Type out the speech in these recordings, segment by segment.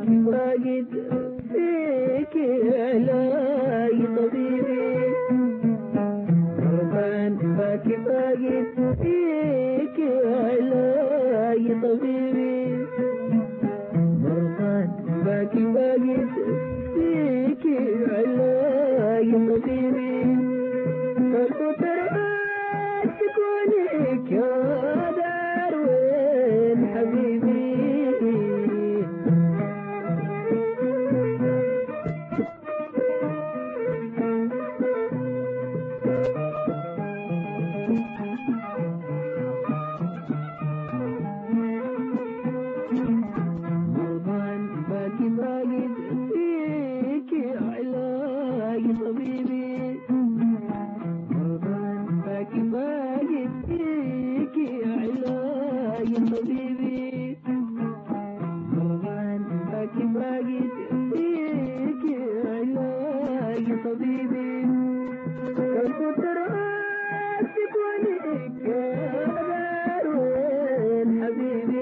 واجد فيك علاج طبيبي مرضان باكي واجد فيك علاج طبيبي مرضان باكي واجد فيك علاج طبيبي فالفترات تكونك يا دار وين حبيبي مرضان باكي واجد فيك علاج طبيبي مرضان باكي واجد فيك علاج طبيبي مرضان باكي واجد فيك علاج طبيبي الفترات تكونك يا دار وين حبيبي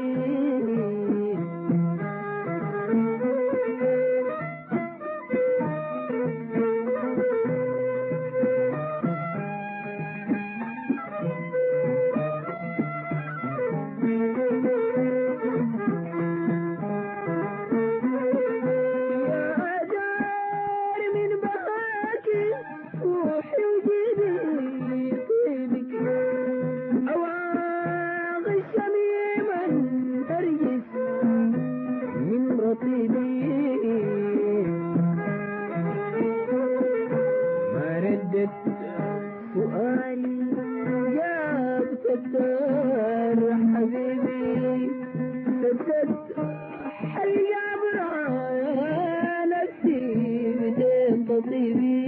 ما ردت سؤالي جابت الدار حبيبي سدت حيا برايا نفسي بدين تطيبي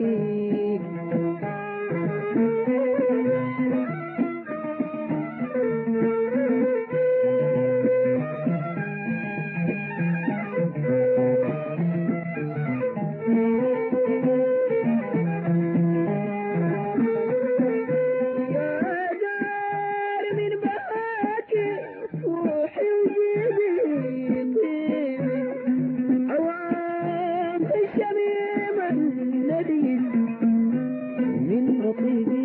من رطيبي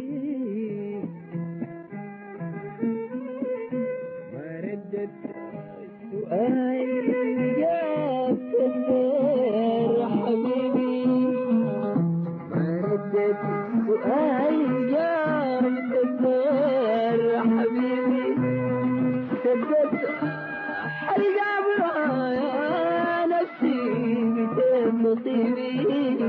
ما ردت سؤالي جابت الدار حبيبي ما ردت سؤالي جابت الدار حبيبي سدت حرقة برايا نفسي بدين نصيبي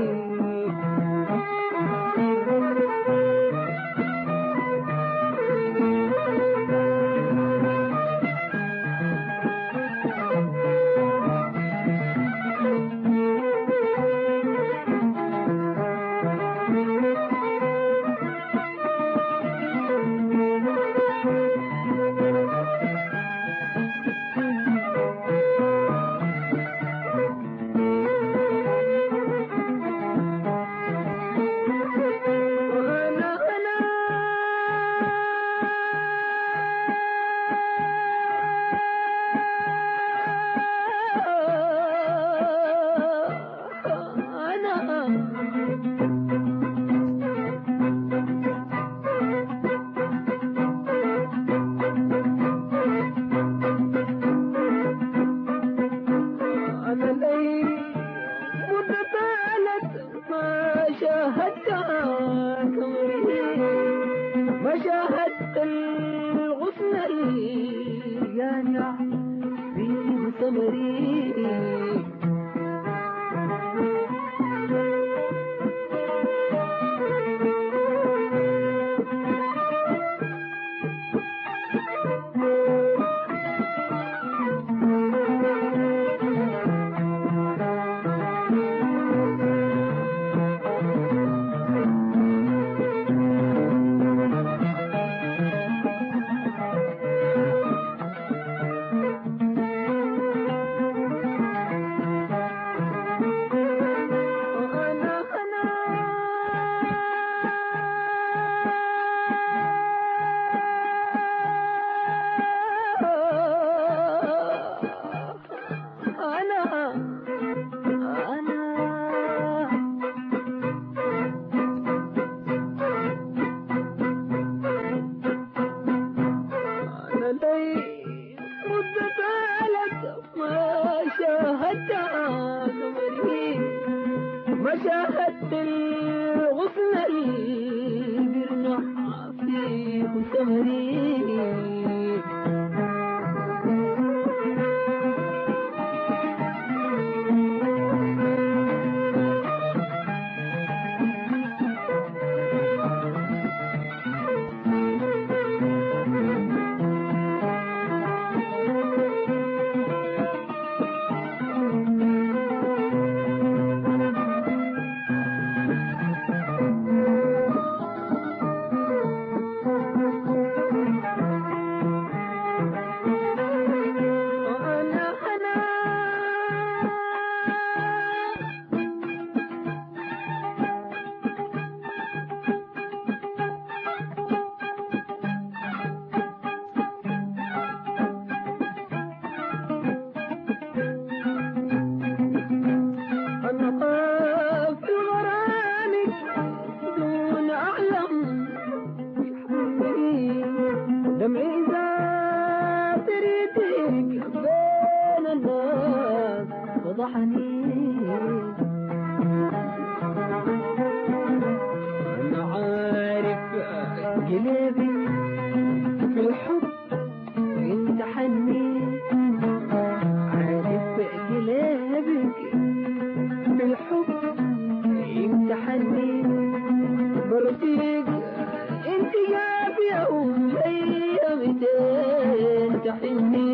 ما شاهدت الغصن الجانع في ثمري ما شاهدت الغصن اللي بيرنح فيه سمري فضحني أنا عارف قلبي في الحب انت حني عارف قلبك في الحب انت حني برفيق انت جافية وليا متين تحني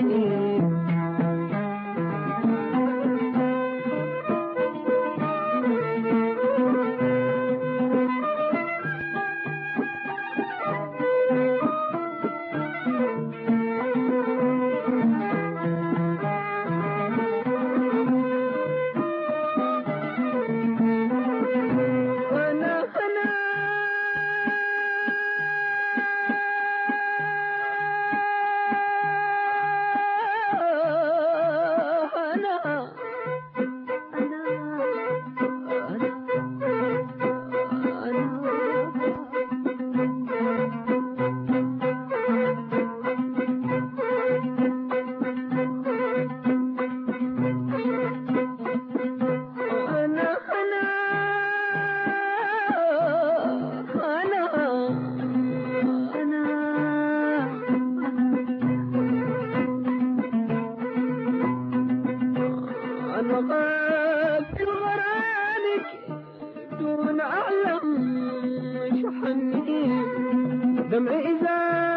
في غرامك دون أعلم شحني دمعي إذا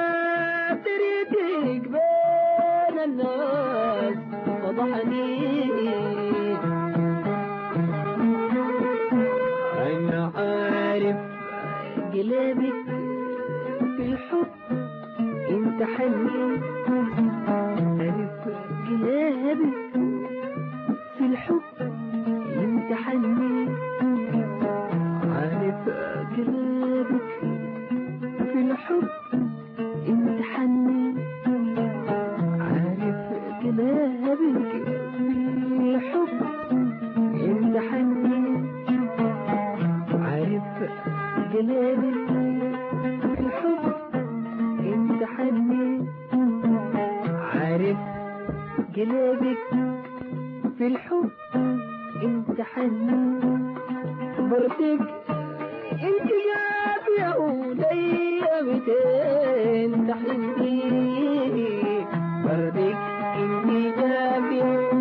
تريدك بين الناس فضحني أنا عارف قلبك في الحب انت حني عارف قلبك في الحب انت حني عارف قلبك في الحب انت حني عارف قلبك في الحب انت حني عارف قلبك في الحب انت حني عارف قلبك في الحب انت حني برتك انت جافية وليا متين تحني برتك انت جافية